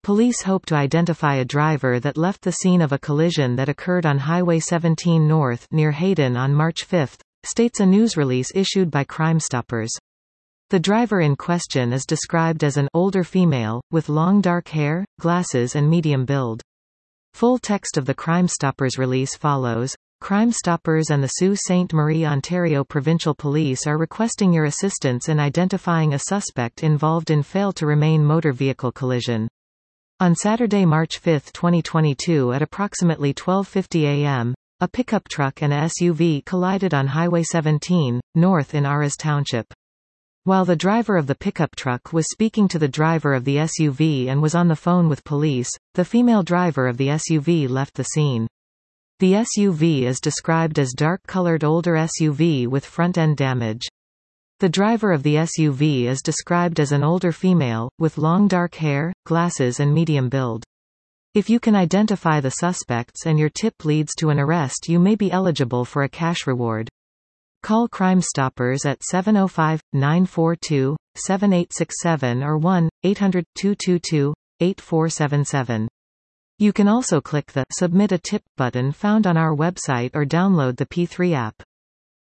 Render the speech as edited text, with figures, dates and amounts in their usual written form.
Police hope to identify a driver that left the scene of a collision that occurred on Highway 17 North near Hayden on March 5, states a news release issued by Crime Stoppers. The driver in question is described as an older female, with long dark hair, glasses and medium build. Full text of the Crime Stoppers release follows. Crime Stoppers and the Sault Ste. Marie, Ontario Provincial Police are requesting your assistance in identifying a suspect involved in fail-to-remain motor vehicle collision. On Saturday, March 5, 2022 at approximately 12:50 a.m., a pickup truck and a SUV collided on Highway 17, north in Aras Township. While the driver of the pickup truck was speaking to the driver of the SUV and was on the phone with police, the female driver of the SUV left the scene. The SUV is described as dark-colored older SUV with front-end damage. The driver of the SUV is described as an older female, with long dark hair, glasses and medium build. If you can identify the suspects and your tip leads to an arrest, you may be eligible for a cash reward. Call Crime Stoppers at 705-942-7867 or 1-800-222-8477. You can also click the Submit a Tip button found on our website or download the P3 app.